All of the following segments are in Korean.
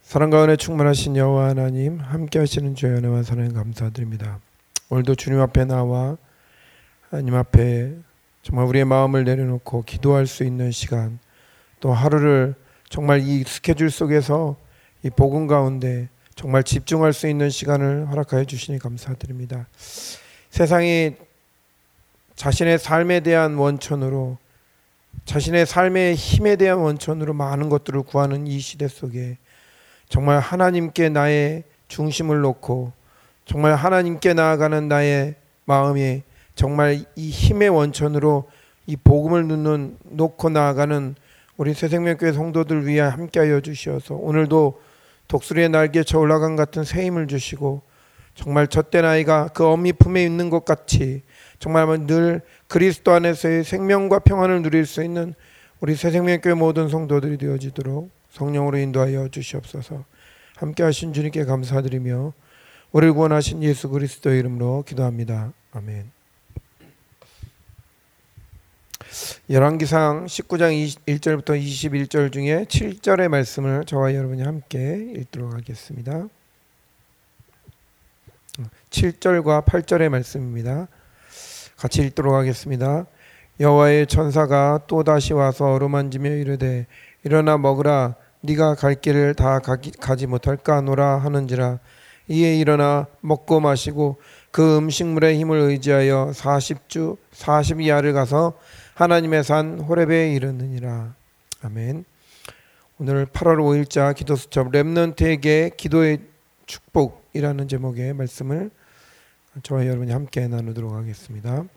사랑과 은혜 충만하신 여호와 하나님, 함께 하시는 주의 은혜와 사랑 감사드립니다. 오늘도 주님 앞에 나와 하나님 앞에 정말 우리의 마음을 내려놓고 기도할 수 있는 시간, 또 하루를 정말 이 스케줄 속에서 이 복음 가운데 정말 집중할 수 있는 시간을 허락하여 주시니 감사드립니다. 세상이 자신의 삶에 대한 원천으로, 자신의 삶의 힘에 대한 원천으로 많은 것들을 구하는 이 시대 속에 정말 하나님께 나의 중심을 놓고 정말 하나님께 나아가는 나의 마음이 정말 이 힘의 원천으로 이 복음을 놓고 나아가는 우리 새생명교회 성도들 위해 함께하여 주시어서 오늘도 독수리의 날개쳐 올라간 같은 새 힘을 주시고 정말 젖된 아이가 그 어미 품에 있는 것 같이 정말 늘 그리스도 안에서의 생명과 평안을 누릴 수 있는 우리 새생명교회 모든 성도들이 되어지도록 성령으로 인도하여 주시옵소서. 함께 하신 주님께 감사드리며 우리를 구원하신 예수 그리스도의 이름으로 기도합니다. 아멘. 열왕기상 19장 1절부터 21절 중에 7절의 말씀을 저와 여러분이 함께 읽도록 하겠습니다. 7절과 8절의 말씀입니다. 같이 읽도록 하겠습니다. 여호와의 천사가 또다시 와서 어루만지며 이르되 일어나 먹으라. 네가 갈 길을 다 가지 못할까 하노라 하는지라. 이에 일어나 먹고 마시고 그 음식물의 힘을 의지하여 40주 40야를 가서 하나님의 산 호렙에 이르느니라. 아멘. 오늘 8월 5일자 기도 수첩 렘넌트에게 기도의 축복이라는 제목의 말씀을 저와 여러분이 함께 나누도록 하겠습니다.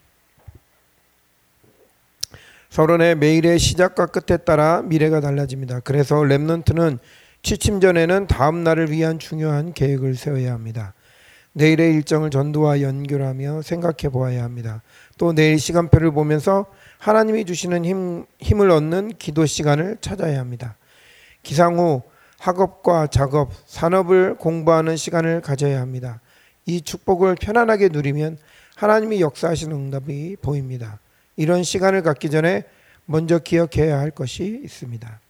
서론의 매일의 시작과 끝에 따라 미래가 달라집니다. 그래서 렘넌트는 취침 전에는 다음 날을 위한 중요한 계획을 세워야 합니다. 내일의 일정을 전도와 연결하며 생각해 보아야 합니다. 또 내일 시간표를 보면서 하나님이 주시는 힘을 얻는 기도 시간을 찾아야 합니다. 기상 후 학업과 작업, 산업을 공부하는 시간을 가져야 합니다. 이 축복을 편안하게 누리면 하나님이 역사하시는 응답이 보입니다. 이런 시간을 갖기 전에 먼저 기억해야 할 것이 있습니다.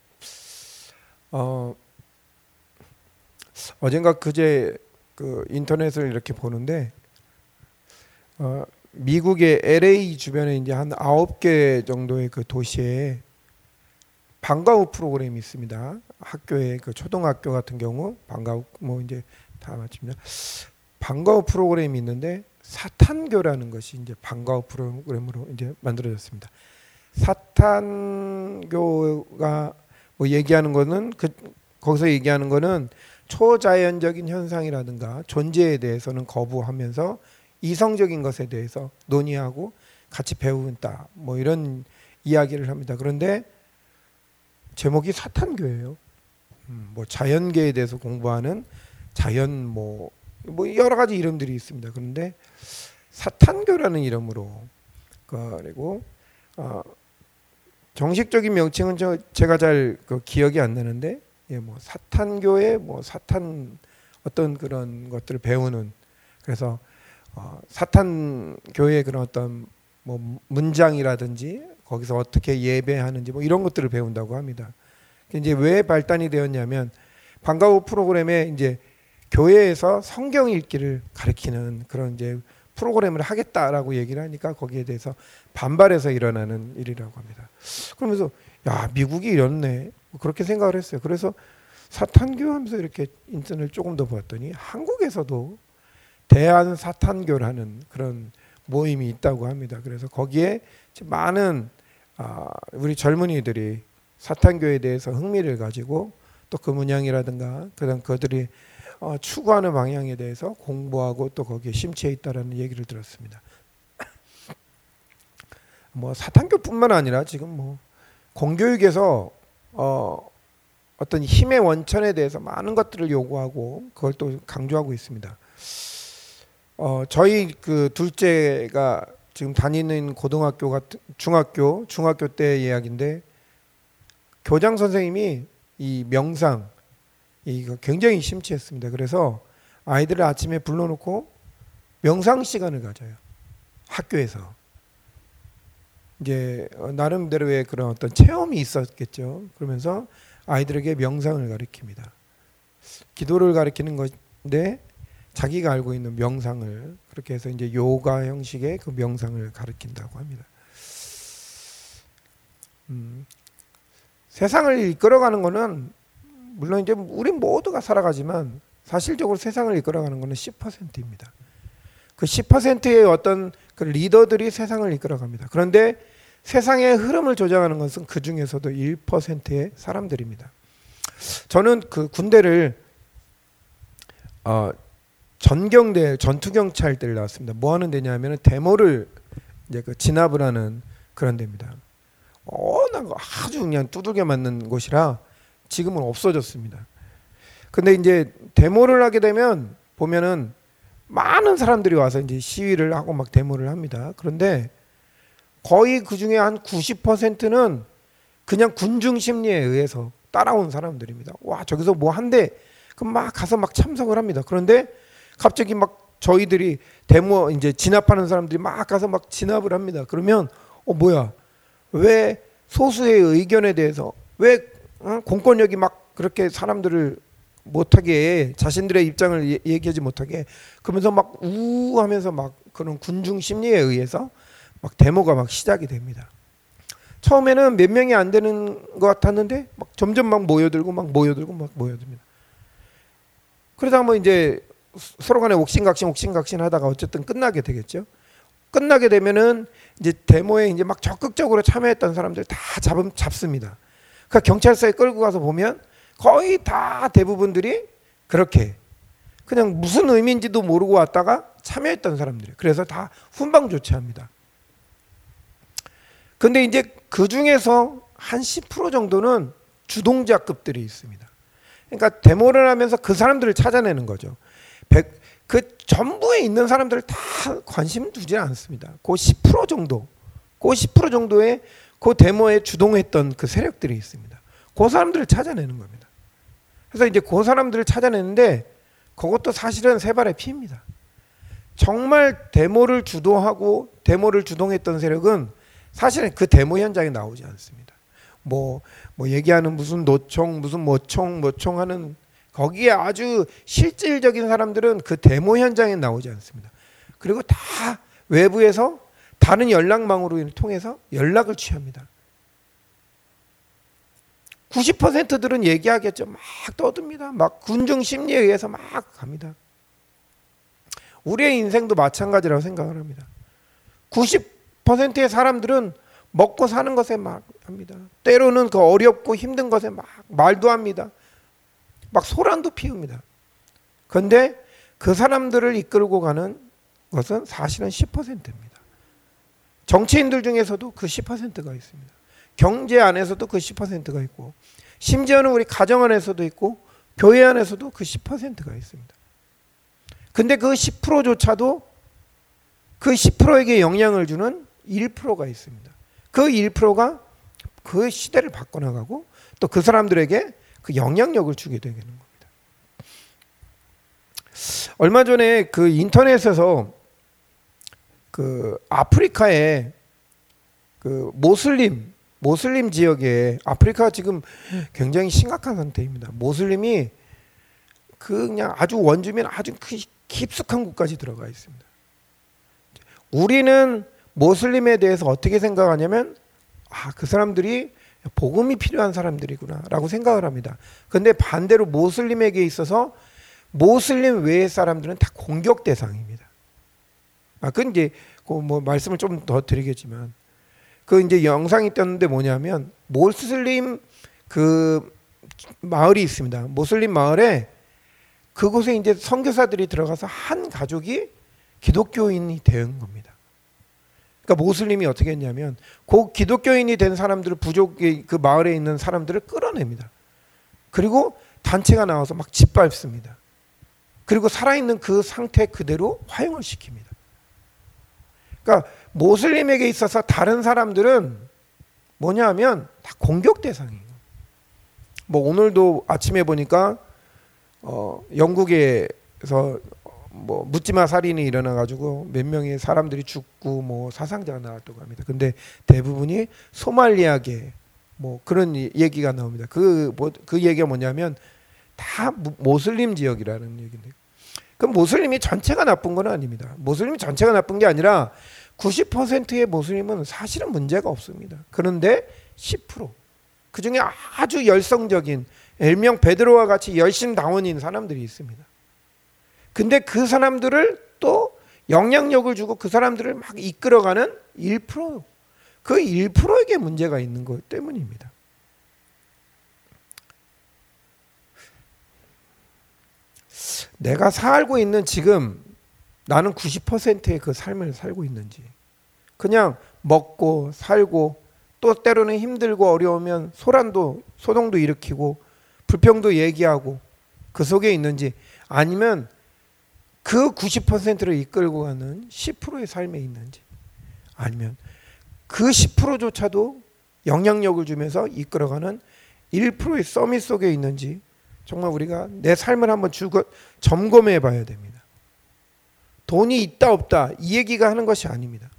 어젠가 그제 그 인터넷을 이렇게 보는데 미국의 LA 주변에 이제 한 9개 정도의 그 도시에 방과 후 프로그램이 있습니다. 학교에 그 초등학교 같은 경우 방과 후 뭐 이제 다 마칩니다. 방과 후 프로그램이 있는데 사탄교라는 것이 이제 방과 후 프로그램으로 이제 만들어졌습니다. 사탄교가 뭐 얘기하는 거는 거기서 얘기하는 거는 초자연적인 현상이라든가 존재에 대해서는 거부하면서 이성적인 것에 대해서 논의하고 같이 배운다. 뭐 이런 이야기를 합니다. 그런데 제목이 사탄교예요. 뭐 자연계에 대해서 공부하는 자연 뭐 여러 가지 이름들이 있습니다. 그런데 사탄교라는 이름으로 그리고 정식적인 명칭은 제가 잘 기억이 안 나는데 뭐 사탄교의 뭐 사탄 어떤 그런 것들을 배우는 그래서 사탄교의 그런 어떤 뭐 문장이라든지 거기서 어떻게 예배하는지 뭐 이런 것들을 배운다고 합니다. 이제 왜 발단이 되었냐면 방과 후 프로그램에 이제 교회에서 성경 읽기를 가르치는 그런 이제 프로그램을 하겠다라고 얘기를 하니까 거기에 대해서 반발해서 일어나는 일이라고 합니다. 그러면서 야 미국이 이렇네 그렇게 생각을 했어요. 그래서 사탄교 하면서 이렇게 인터넷을 조금 더 봤더니 한국에서도 대한 사탄교라는 그런 모임이 있다고 합니다. 그래서 거기에 많은 우리 젊은이들이 사탄교에 대해서 흥미를 가지고 또 그 문양이라든가 그다음 그들이 추구하는 방향에 대해서 공부하고 또 거기에 심취해 있다라는 얘기를 들었습니다. 뭐 사탄교뿐만 아니라 지금 뭐 공교육에서 어떤 힘의 원천에 대해서 많은 것들을 요구하고 그걸 또 강조하고 있습니다. 저희 그 둘째가 지금 다니는 고등학교 같은 중학교 때 이야기인데 교장 선생님이 이 명상 이거 굉장히 심취했습니다. 그래서 아이들을 아침에 불러놓고 명상 시간을 가져요. 학교에서. 이제 나름대로의 그런 어떤 체험이 있었겠죠. 그러면서 아이들에게 명상을 가르칩니다. 기도를 가리키는 건데 자기가 알고 있는 명상을 그렇게 해서 이제 요가 형식의 그 명상을 가리킨다고 합니다. 세상을 이끌어가는 거는 물론 이제 우리 모두가 살아가지만 사실적으로 세상을 이끌어가는 거는 10%입니다. 그 10%의 어떤 그 리더들이 세상을 이끌어갑니다. 그런데 세상의 흐름을 조정하는 것은 그 중에서도 1%의 사람들입니다. 저는 그 군대를 전경대 전투경찰대를 나왔습니다. 뭐 하는 데냐면은 데모를 이제 그 진압을 하는 그런 데입니다. 나 아주 그냥 두들겨 맞는 곳이라 지금은 없어졌습니다. 근데 이제 데모를 하게 되면 보면은 많은 사람들이 와서 이제 시위를 하고 막 데모를 합니다. 그런데 거의 그 중에 한 90%는 그냥 군중 심리에 의해서 따라온 사람들입니다. 와, 저기서 뭐 한대 그럼 막 가서 막 참석을 합니다. 그런데 갑자기 막 저희들이 데모 이제 진압하는 사람들이 막 가서 막 진압을 합니다. 그러면 뭐야? 왜 소수의 의견에 대해서 왜 공권력이 막 그렇게 사람들을 못하게 자신들의 입장을 얘기하지 못하게 그러면서 막 우하면서 막 그런 군중 심리에 의해서 막 데모가 막 시작이 됩니다. 처음에는 몇 명이 안 되는 것 같았는데 막 점점 막 모여들고 모여듭니다. 그러다가 뭐 이제 서로 간에 옥신각신 하다가 어쨌든 끝나게 되겠죠. 끝나게 되면은 이제 데모에 이제 막 적극적으로 참여했던 사람들 다 잡습니다. 그러니까 경찰서에 끌고 가서 보면 거의 다 대부분들이 그렇게 그냥 무슨 의미인지도 모르고 왔다가 참여했던 사람들이에요. 그래서 다 훈방 조치합니다. 근데 이제 그 중에서 한 10% 정도는 주동자급들이 있습니다. 그러니까 데모를 하면서 그 사람들을 찾아내는 거죠. 그 전부에 있는 사람들을 다 관심 두지 않습니다. 그 10% 정도, 그 10% 정도의 그 데모에 주동했던 그 세력들이 있습니다. 그 사람들을 찾아내는 겁니다. 그래서 이제 그 사람들을 찾아내는데 그것도 사실은 세 발의 피입니다. 정말 데모를 주도하고 데모를 주동했던 세력은 사실은 그 데모 현장에 나오지 않습니다. 뭐 얘기하는 무슨 노총 무슨 뭐총 하는 거기에 아주 실질적인 사람들은 그 데모 현장에 나오지 않습니다. 그리고 다 외부에서 다른 연락망으로 통해서 연락을 취합니다. 90%들은 얘기하겠죠. 막 떠듭니다. 막 군중 심리에 의해서 막 갑니다. 우리의 인생도 마찬가지라고 생각을 합니다. 90%의 사람들은 먹고 사는 것에 막 합니다. 때로는 그 어렵고 힘든 것에 막 말도 합니다. 막 소란도 피웁니다. 그런데 그 사람들을 이끌고 가는 것은 사실은 10%입니다. 정치인들 중에서도 그 10%가 있습니다. 경제 안에서도 그 10%가 있고 심지어는 우리 가정 안에서도 있고 교회 안에서도 그 10%가 있습니다. 근데 그 10%조차도 그 10%에게 영향을 주는 1%가 있습니다. 그 1%가 그 시대를 바꿔나가고 또 그 사람들에게 그 영향력을 주게 되는 겁니다. 얼마 전에 그 인터넷에서 그 아프리카의 그 모슬림 지역에 아프리카 지금 굉장히 심각한 상태입니다. 모슬림이 그냥 아주 원주민 아주 깊숙한 곳까지 들어가 있습니다. 우리는 모슬림에 대해서 어떻게 생각하냐면 그 사람들이 복음이 필요한 사람들이구나라고 생각을 합니다. 그런데 반대로 모슬림에게 있어서 모슬림 외의 사람들은 다 공격 대상입니다. 그건 이제 뭐 말씀을 좀 더 드리겠지만 그 이제 영상이 떴는데 뭐냐면 모슬림 그 마을이 있습니다. 모슬림 마을에 그곳에 이제 선교사들이 들어가서 한 가족이 기독교인이 된 겁니다. 그러니까 모슬림이 어떻게 했냐면 그 기독교인이 된 사람들을 부족의 그 마을에 있는 사람들을 끌어냅니다. 그리고 단체가 나와서 막 짓밟습니다. 그리고 살아있는 그 상태 그대로 화형을 시킵니다. 그러니까 모슬림에게 있어서 다른 사람들은 뭐냐면 다 공격 대상이에요. 뭐 오늘도 아침에 보니까 영국에서 뭐 묻지마 살인이 일어나가지고 몇 명의 사람들이 죽고 뭐 사상자가 나왔다고 합니다. 근데 대부분이 소말리아계 뭐 그런 얘기가 나옵니다. 그 얘기가 뭐냐면 다 모슬림 지역이라는 얘기인데, 그 모슬림이 전체가 나쁜 건 아닙니다. 모슬림이 전체가 나쁜 게 아니라 90%의 모슬림은 사실은 문제가 없습니다. 그런데 10%, 그 중에 아주 열성적인 일명 베드로와 같이 열심당원인 사람들이 있습니다. 근데 그 사람들을 또 영향력을 주고 그 사람들을 막 이끌어가는 1%, 그 1%에게 문제가 있는 것 때문입니다. 내가 살고 있는 지금 나는 90%의 그 삶을 살고 있는지, 그냥 먹고 살고 또 때로는 힘들고 어려우면 소동도 일으키고 불평도 얘기하고 그 속에 있는지, 아니면 그 90%를 이끌고 가는 10%의 삶에 있는지, 아니면 그 10%조차도 영향력을 주면서 이끌어가는 1%의 서밋 속에 있는지, 정말 우리가 내 삶을 한번 점검해 봐야 됩니다. 돈이 있다 없다 이 얘기가 하는 것이 아닙니다.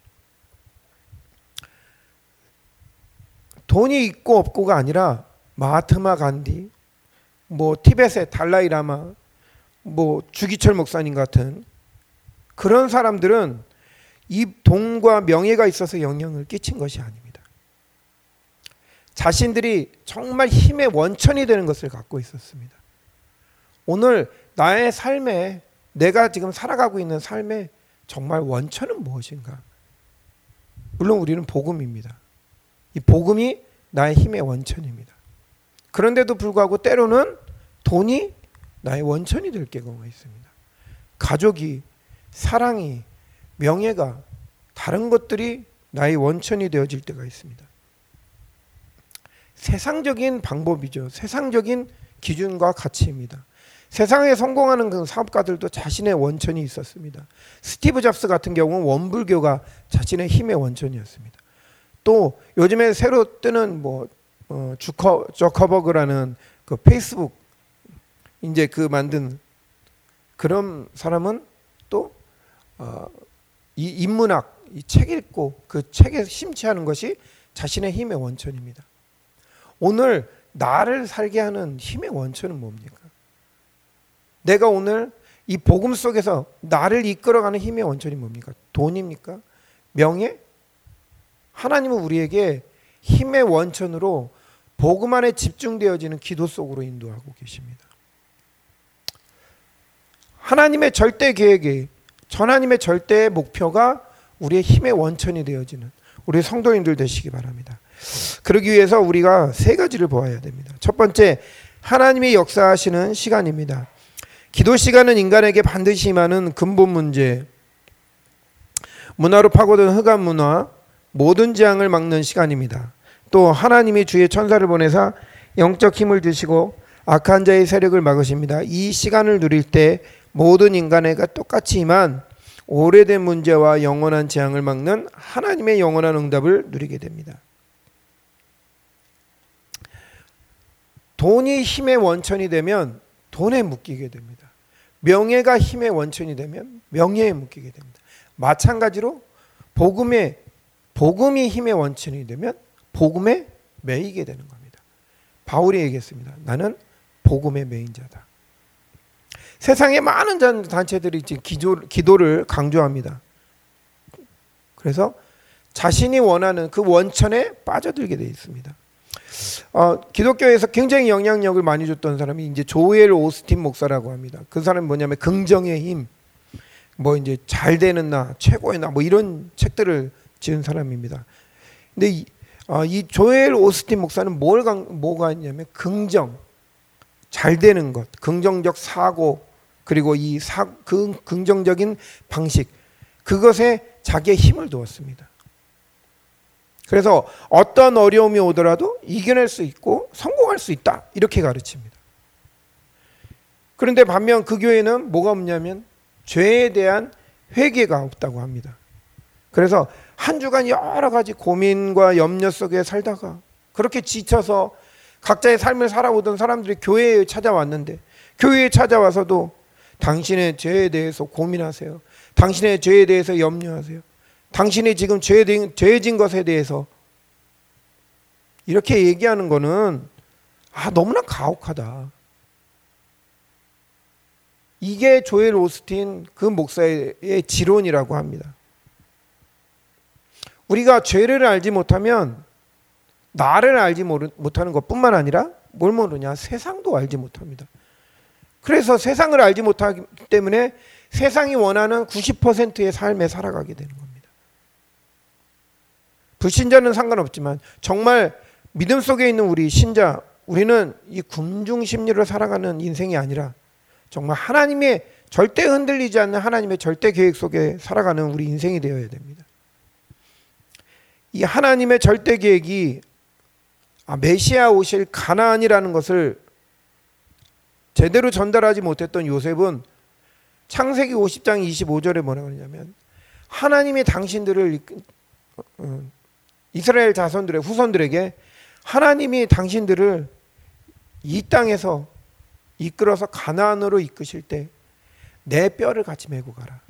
돈이 있고 없고가 아니라 마하트마 간디, 티벳의 달라이 라마, 주기철 목사님 같은 그런 사람들은 이 돈과 명예가 있어서 영향을 끼친 것이 아닙니다. 자신들이 정말 힘의 원천이 되는 것을 갖고 있었습니다. 오늘 나의 삶에, 내가 지금 살아가고 있는 삶의 정말 원천은 무엇인가? 물론 우리는 복음입니다. 이 복음이 나의 힘의 원천입니다. 그런데도 불구하고 때로는 돈이 나의 원천이 될 경우가 있습니다. 가족이, 사랑이, 명예가, 다른 것들이 나의 원천이 되어질 때가 있습니다. 세상적인 방법이죠. 세상적인 기준과 가치입니다. 세상에 성공하는 그 사업가들도 자신의 원천이 있었습니다. 스티브 잡스 같은 경우는 원불교가 자신의 힘의 원천이었습니다. 또 요즘에 새로 뜨는 저커버그라는 그 페이스북 이제 그 만든 그런 사람은 또 이 인문학, 이 책 읽고 그 책에 심취하는 것이 자신의 힘의 원천입니다. 오늘 나를 살게 하는 힘의 원천은 뭡니까? 내가 오늘 이 복음 속에서 나를 이끌어가는 힘의 원천이 뭡니까? 돈입니까? 명예? 하나님은 우리에게 힘의 원천으로 복음 안에 집중되어지는 기도 속으로 인도하고 계십니다. 하나님의 절대 계획이, 하나님의 절대의 목표가 우리의 힘의 원천이 되어지는 우리 성도님들 되시기 바랍니다. 그러기 위해서 우리가 세 가지를 보아야 됩니다. 첫 번째, 하나님이 역사하시는 시간입니다. 기도 시간은 인간에게 반드시 임하는 근본 문제, 문화로 파고든 흑암 문화, 모든 재앙을 막는 시간입니다. 또 하나님이 주의 천사를 보내사 영적 힘을 주시고 악한 자의 세력을 막으십니다. 이 시간을 누릴 때 모든 인간에게 똑같이 임한 오래된 문제와 영원한 재앙을 막는 하나님의 영원한 응답을 누리게 됩니다. 돈이 힘의 원천이 되면 돈에 묶이게 됩니다. 명예가 힘의 원천이 되면 명예에 묶이게 됩니다. 마찬가지로 복음이 힘의 원천이 되면 복음에 매이게 되는 겁니다. 바울이 얘기했습니다. 나는 복음의 매인 자다. 세상에 많은 단체들이 지금 기도를 강조합니다. 그래서 자신이 원하는 그 원천에 빠져들게 되어 있습니다. 기독교에서 굉장히 영향력을 많이 줬던 사람이 이제 조엘 오스틴 목사라고 합니다. 그 사람은 뭐냐면 긍정의 힘, 이제 잘 되는 나, 최고의 나, 이런 책들을 지은 사람입니다. 근데 이 조엘 오스틴 목사는 뭐가 있냐면 긍정, 잘 되는 것, 긍정적 사고, 그리고 그 긍정적인 방식, 그것에 자기의 힘을 두었습니다. 그래서 어떤 어려움이 오더라도 이겨낼 수 있고 성공할 수 있다, 이렇게 가르칩니다. 그런데 반면 그 교회는 뭐가 없냐면 죄에 대한 회개가 없다고 합니다. 그래서 한 주간 여러 가지 고민과 염려 속에 살다가 그렇게 지쳐서 각자의 삶을 살아오던 사람들이 교회에 찾아왔는데, 교회에 찾아와서도 당신의 죄에 대해서 고민하세요. 당신의 죄에 대해서 염려하세요. 당신이 지금 죄진 것에 대해서 이렇게 얘기하는 거는 너무나 가혹하다. 이게 조엘 오스틴 그 목사의 지론이라고 합니다. 우리가 죄를 알지 못하면 나를 알지 못하는 것뿐만 아니라 뭘 모르냐? 세상도 알지 못합니다. 그래서 세상을 알지 못하기 때문에 세상이 원하는 90%의 삶에 살아가게 되는 겁니다. 불신자는 상관없지만 정말 믿음 속에 있는 우리 신자, 우리는 이 군중 심리로 살아가는 인생이 아니라 정말 하나님의 절대 흔들리지 않는 하나님의 절대 계획 속에 살아가는 우리 인생이 되어야 됩니다. 이 하나님의 절대 계획이 메시아 오실 가나안이라는 것을 제대로 전달하지 못했던 요셉은 창세기 50장 25절에 뭐라고 하냐면 하나님이 당신들을 이스라엘 자손들의 후손들에게 하나님이 당신들을 이 땅에서 이끌어서 가나안으로 이끄실 때 내 뼈를 같이 메고 가라.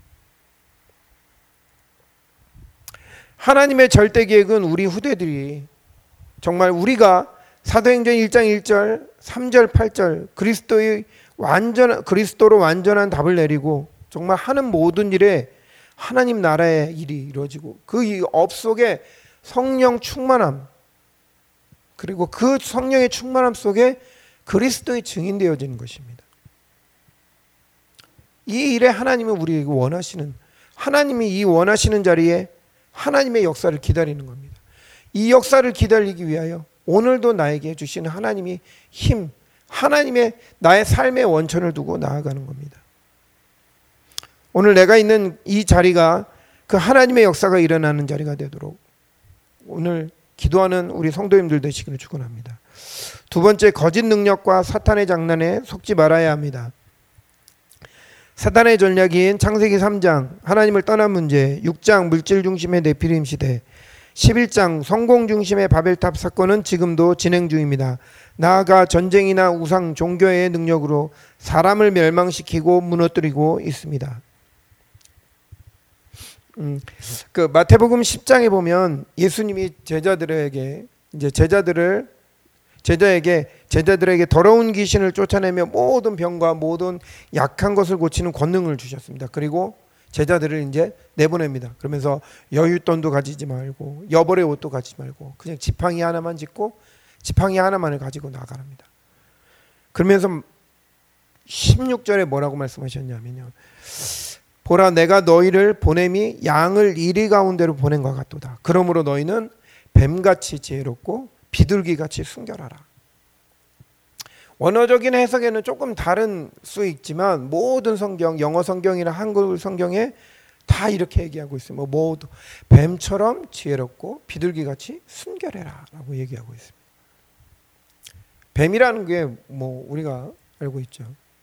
하나님의 절대 계획은 우리 후대들이 정말 우리가 사도행전 1장 1절 3절 8절 그리스도로 완전한 답을 내리고 정말 하는 모든 일에 하나님 나라의 일이 이루어지고 그 업 속에 성령 충만함, 그리고 그 성령의 충만함 속에 그리스도의 증인되어지는 것입니다. 이 일에 하나님은 우리에게 원하시는, 하나님이 이 원하시는 자리에 하나님의 역사를 기다리는 겁니다. 이 역사를 기다리기 위하여 오늘도 나에게 주시는 하나님이 힘, 하나님의 나의 삶의 원천을 두고 나아가는 겁니다. 오늘 내가 있는 이 자리가 그 하나님의 역사가 일어나는 자리가 되도록 오늘 기도하는 우리 성도님들 되시기를 축원합니다. 두 번째, 거짓 능력과 사탄의 장난에 속지 말아야 합니다. 사탄의 전략인 창세기 3장 하나님을 떠난 문제, 6장 물질 중심의 네피림 시대, 11장 성공 중심의 바벨탑 사건은 지금도 진행 중입니다. 나아가 전쟁이나 우상 종교의 능력으로 사람을 멸망시키고 무너뜨리고 있습니다. 그 마태복음 10장에 보면 예수님이 제자들에게 더러운 귀신을 쫓아내며 모든 병과 모든 약한 것을 고치는 권능을 주셨습니다. 그리고 제자들을 이제 내보냅니다. 그러면서 여윳돈도 가지지 말고 여벌의 옷도 가지지 말고 그냥 지팡이 하나만 짚고 지팡이 하나만을 가지고 나가랍니다. 그러면서 16절에 뭐라고 말씀하셨냐면요, 보라 내가 너희를 보냄이 양을 이리 가운데로 보낸 것 같도다. 그러므로 너희는 뱀같이 지혜롭고 비둘기같이 순결하라. 원어적인 해석에는 조금 다른 수 있지만 모든 성경, 영어 성경이나 한글 성경에 다 이렇게 얘기하고 있어요. 모두 뱀처럼 지혜롭고 비둘기같이 순결해라 라고 얘기하고 있습니다. 뱀이라는 게 우리가 알고 있죠.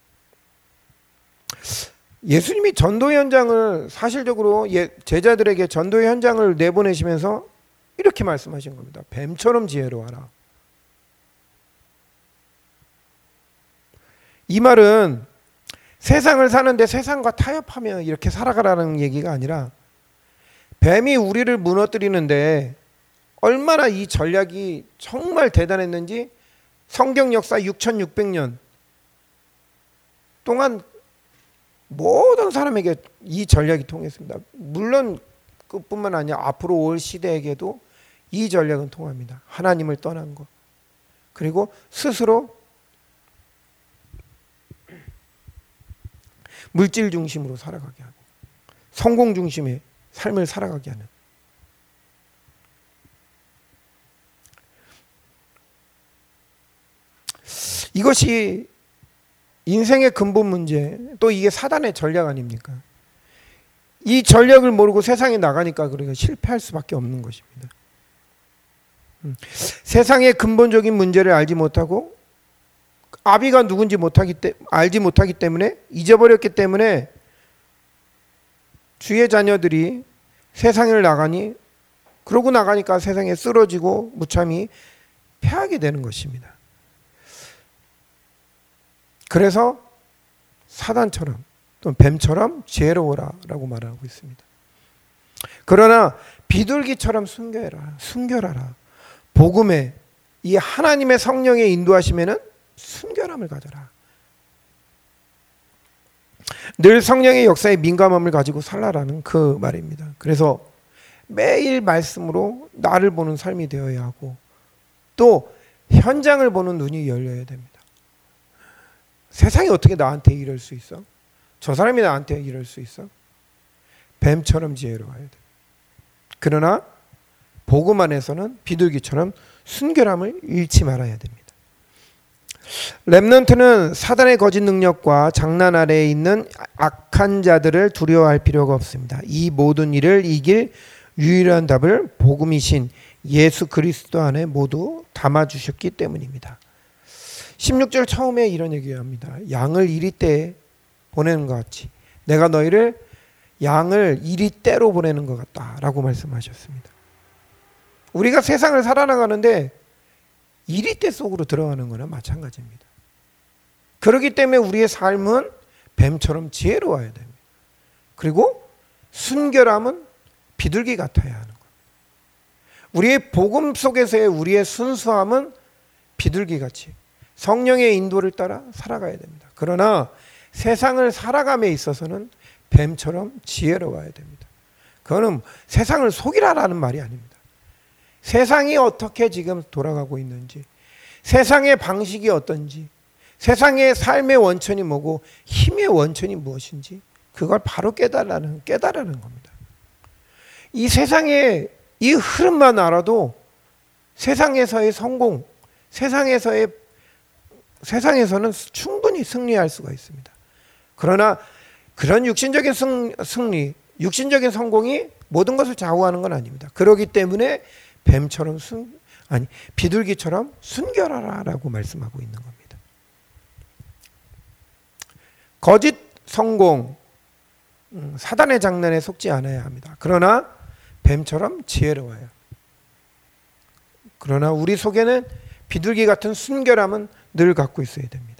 예수님이 전도 현장을 사실적으로 제자들에게 전도 현장을 내보내시면서 이렇게 말씀하신 겁니다. 뱀처럼 지혜로워라. 이 말은 세상을 사는데 세상과 타협하며 이렇게 살아가라는 얘기가 아니라 뱀이 우리를 무너뜨리는데 얼마나 이 전략이 정말 대단했는지 성경 역사 6600년 동안 모든 사람에게 이 전략이 통했습니다. 물론 그뿐만 아니라 앞으로 올 시대에게도 이 전략은 통합니다. 하나님을 떠난 것, 그리고 스스로 물질 중심으로 살아가게 하고 성공 중심의 삶을 살아가게 하는, 이것이 인생의 근본 문제, 또 이게 사단의 전략 아닙니까? 이 전략을 모르고 세상에 나가니까 그러니까 실패할 수밖에 없는 것입니다. 세상의 근본적인 문제를 알지 못하고 아비가 누군지 알지 못하기 때문에, 잊어버렸기 때문에 주의 자녀들이 세상을 나가니, 그러고 나가니까 세상에 쓰러지고 무참히 패하게 되는 것입니다. 그래서 사단처럼 또 뱀처럼 지혜로워라 라고 말하고 있습니다. 그러나 비둘기처럼 순결하라. 복음에 이 하나님의 성령의 인도하심에는 순결함을 가져라. 늘 성령의 역사에 민감함을 가지고 살라라는 그 말입니다. 그래서 매일 말씀으로 나를 보는 삶이 되어야 하고 또 현장을 보는 눈이 열려야 됩니다. 세상이 어떻게 나한테 이럴 수 있어? 저 사람이 나한테 이럴 수 있어? 뱀처럼 지혜로워야 돼. 그러나 복음 안에서는 비둘기처럼 순결함을 잃지 말아야 됩니다. 렘넌트는 사단의 거짓 능력과 장난 아래에 있는 악한 자들을 두려워할 필요가 없습니다. 이 모든 일을 이길 유일한 답을 복음이신 예수 그리스도 안에 모두 담아주셨기 때문입니다. 16절 처음에 이런 얘기합니다. 양을 이리때에 보내는 것 같이 내가 너희를 양을 이리때로 보내는 것 같다라고 말씀하셨습니다. 우리가 세상을 살아나가는데 이리때 속으로 들어가는 거나 마찬가지입니다. 그렇기 때문에 우리의 삶은 뱀처럼 지혜로워야 됩니다. 그리고 순결함은 비둘기 같아야 하는 거예요. 우리의 복음 속에서의 우리의 순수함은 비둘기같이 성령의 인도를 따라 살아가야 됩니다. 그러나 세상을 살아감에 있어서는 뱀처럼 지혜로워야 됩니다. 그거는 세상을 속이라라는 말이 아닙니다. 세상이 어떻게 지금 돌아가고 있는지, 세상의 방식이 어떤지, 세상의 삶의 원천이 뭐고 힘의 원천이 무엇인지 그걸 바로 깨달으라는 겁니다. 이 세상의 이 흐름만 알아도 세상에서의 성공, 세상에서는 충분히 승리할 수가 있습니다. 그러나 그런 육신적인 승리, 육신적인 성공이 모든 것을 좌우하는 건 아닙니다. 그렇기 때문에 뱀처럼 비둘기처럼 순결하라라고 말씀하고 있는 겁니다. 거짓 성공, 사단의 장난에 속지 않아야 합니다. 그러나 뱀처럼 지혜로워요. 그러나 우리 속에는 비둘기 같은 순결함은 늘 갖고 있어야 됩니다.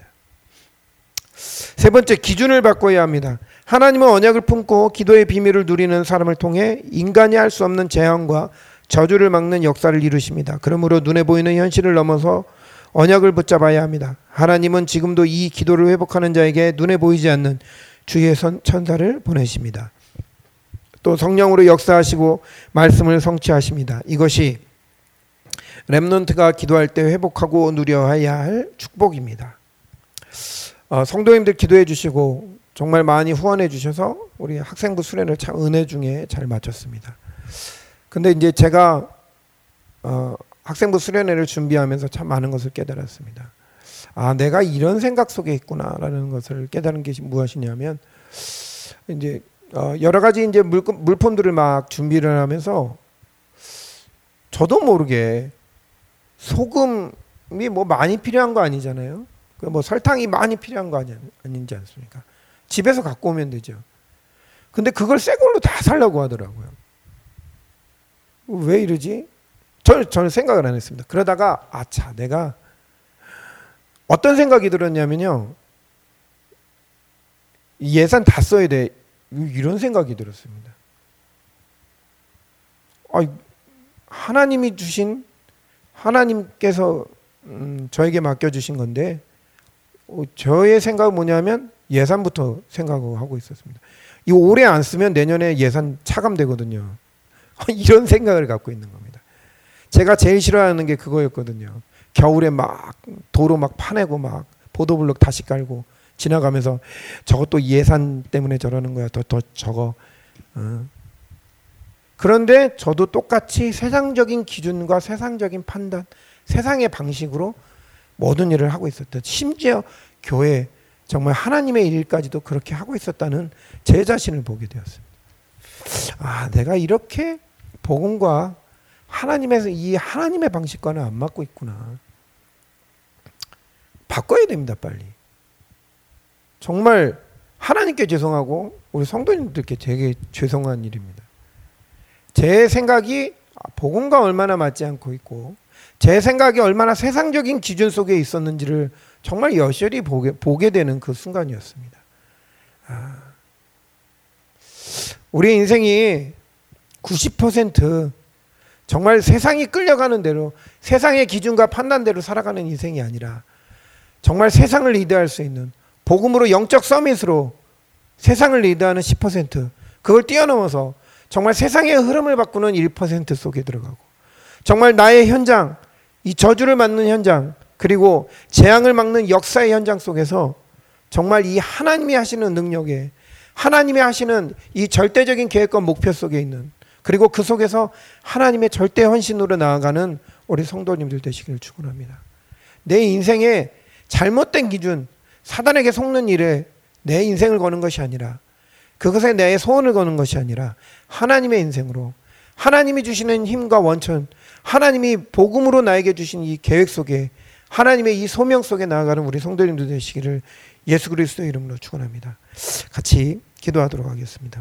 세 번째, 기준을 바꿔야 합니다. 하나님은 언약을 품고 기도의 비밀을 누리는 사람을 통해 인간이 할 수 없는 재앙과 저주를 막는 역사를 이루십니다. 그러므로 눈에 보이는 현실을 넘어서 언약을 붙잡아야 합니다. 하나님은 지금도 이 기도를 회복하는 자에게 눈에 보이지 않는 주의 천사를 보내십니다. 또 성령으로 역사하시고 말씀을 성취하십니다. 이것이 렘넌트가 기도할 때 회복하고 누려야 할 축복입니다. 성도님들 기도해 주시고 정말 많이 후원해 주셔서 우리 학생부 수련을 참 은혜 중에 잘 마쳤습니다. 근데 이제 제가 학생부 수련회를 준비하면서 참 많은 것을 깨달았습니다. 아, 내가 이런 생각 속에 있구나라는 것을 깨달은 것이 무엇이냐면 이제 여러 가지 이제 물품들을 막 준비를 하면서 저도 모르게 소금이 뭐 많이 필요한 거 아니잖아요. 뭐 설탕이 많이 필요한 거 아닌지 않습니까? 집에서 갖고 오면 되죠. 근데 그걸 새 걸로 다 살려고 하더라고요. 왜 이러지? 저는 생각을 안 했습니다. 그러다가 아차, 내가 어떤 생각이 들었냐면요, 예산 다 써야 돼, 이런 생각이 들었습니다. 하나님이 주신, 하나님께서 저에게 맡겨주신 건데 저의 생각은 뭐냐면 예산부터 생각하고 있었습니다. 이 올해 안 쓰면 내년에 예산 차감되거든요. 이런 생각을 갖고 있는 겁니다. 제가 제일 싫어하는 게 그거였거든요. 겨울에 막 도로 막 파내고 막 보도블록 다시 깔고 지나가면서 저것도 예산 때문에 저러는 거야. 더 저거. 그런데 저도 똑같이 세상적인 기준과 세상적인 판단, 세상의 방식으로 모든 일을 하고 있었다. 심지어 교회 정말 하나님의 일까지도 그렇게 하고 있었다는 제 자신을 보게 되었습니다. 아, 내가 이렇게 복음과 이 하나님의 방식과는 안 맞고 있구나. 바꿔야 됩니다, 빨리. 정말 하나님께 죄송하고 우리 성도님들께 되게 죄송한 일입니다. 제 생각이 복음과 얼마나 맞지 않고 있고 제 생각이 얼마나 세상적인 기준 속에 있었는지를 정말 여실히 보게 되는 그 순간이었습니다. 우리 인생이 90% 정말 세상이 끌려가는 대로 세상의 기준과 판단대로 살아가는 인생이 아니라 정말 세상을 리드할 수 있는 복음으로 영적 서밋으로 세상을 리드하는 10%, 그걸 뛰어넘어서 정말 세상의 흐름을 바꾸는 1% 속에 들어가고, 정말 나의 현장, 이 저주를 막는 현장, 그리고 재앙을 막는 역사의 현장 속에서 정말 이 하나님이 하시는 능력에, 하나님이 하시는 이 절대적인 계획과 목표 속에 있는, 그리고 그 속에서 하나님의 절대 헌신으로 나아가는 우리 성도님들 되시기를 축원합니다. 내 인생에 잘못된 기준, 사단에게 속는 일에 내 인생을 거는 것이 아니라, 그것에 내 소원을 거는 것이 아니라 하나님의 인생으로, 하나님이 주시는 힘과 원천, 하나님이 복음으로 나에게 주신 이 계획 속에, 하나님의 이 소명 속에 나아가는 우리 성도님들 되시기를 예수 그리스도의 이름으로 축원합니다. 같이 기도하도록 하겠습니다.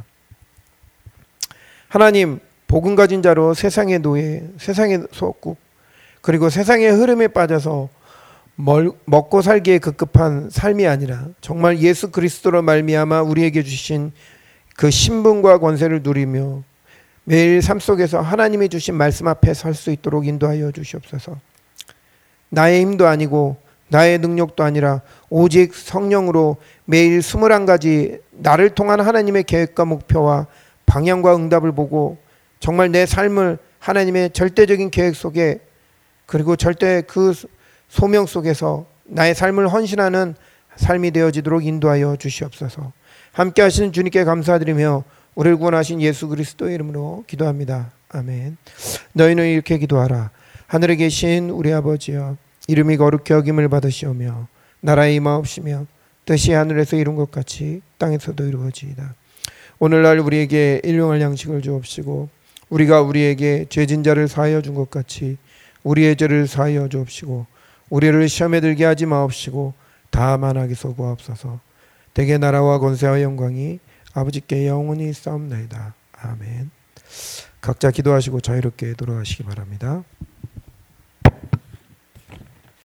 하나님, 복음 가진 자로 세상의 노예, 세상의 소국, 그리고 세상의 흐름에 빠져서 먹고 살기에 급급한 삶이 아니라 정말 예수 그리스도로 말미암아 우리에게 주신 그 신분과 권세를 누리며 매일 삶 속에서 하나님이 주신 말씀 앞에 설 수 있도록 인도하여 주시옵소서. 나의 힘도 아니고 나의 능력도 아니라 오직 성령으로 매일 21가지 나를 통한 하나님의 계획과 목표와 방향과 응답을 보고 정말 내 삶을 하나님의 절대적인 계획 속에, 그리고 절대 그 소명 속에서 나의 삶을 헌신하는 삶이 되어지도록 인도하여 주시옵소서. 함께 하시는 주님께 감사드리며 우리를 구원하신 예수 그리스도의 이름으로 기도합니다. 아멘. 너희는 이렇게 기도하라. 하늘에 계신 우리 아버지여, 이름이 거룩히 여김을 받으시오며 나라의 임하옵시며 뜻이 하늘에서 이룬 것 같이 땅에서도 이루어지이다. 오늘날 우리에게 일용할 양식을 주옵시고 우리가 우리에게 죄진 자를 사하여 준 것 같이 우리의 죄를 사하여 주옵시고 우리를 시험에 들게 하지 마옵시고 다만 악에서 구하옵소서. 대개 나라와 권세와 영광이 아버지께 영원히 있사옵나이다. 아멘. 각자 기도하시고 자유롭게 돌아가시기 바랍니다.